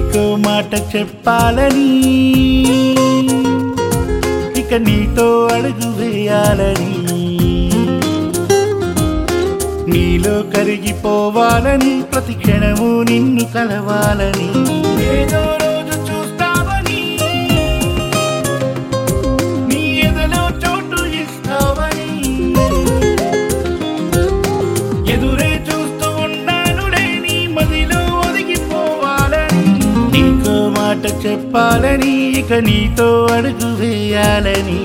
నీకో మాట చెప్పాలని, ఇక నీతో అడుగు వేయాలని, నీలో కరిగిపోవాలని, ప్రతి క్షణము నిన్ను కలవాలని, ఏదో రోజు చూస్తావని, నీ ఎదలో చోటు ఇస్తావని, ఎదురే చూస్తూ ఉన్నానులే నీ మదిలో ఒదిగిపోవాలని, నీకో మాట చెప్పాలని, ఇక నీతో అడుగు వేయాలని.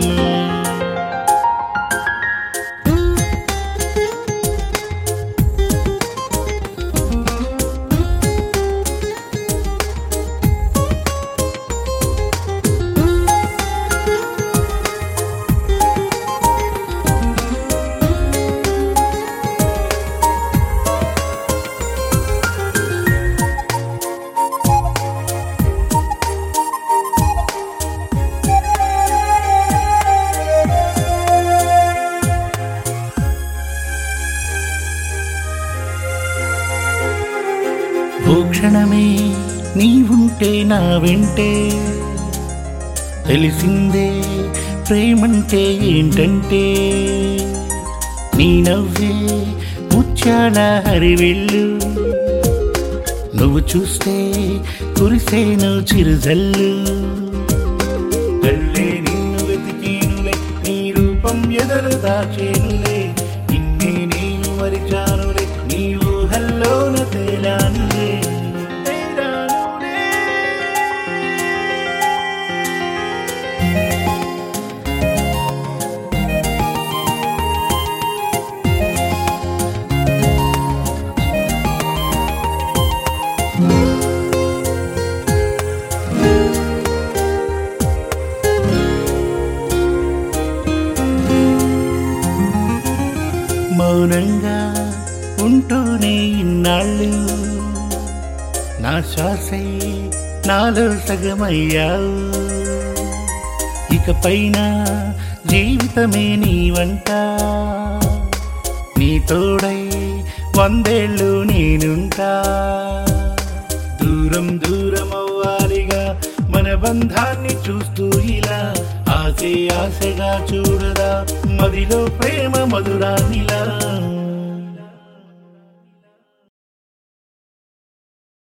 ఓ క్షణమే నీవుంటే నా వెంటే, తెలిసిందే ప్రేమంటే ఏంటంటే, నీ నవ్వే ముత్యాల హరివిల్లు, నువ్వు చూస్తే కురిసేను చిరుజల్లు, కళ్ళే నిన్ను వెతికేనులే, నీ రూపం ఎదలు దాచేనులే, నిన్నే నేను మరిచానులే, నీ ఊహల్లోన తేలానులే. మౌనంగా ఉంటూనే ఇన్నాళ్ళు, నా శ్వాసై నాలో సగమయ్యావు, ఇకపైన జీవితమే నీ వంట, నీ తోడై 100 ఏళ్ళు నేనుంటా, దూరం దూరం అవ్వాలిగా మన బంధాన్ని చూస్తూ ఇలా, ఆశగా చూడదా మదిలో ప్రేమ మధురానిలా.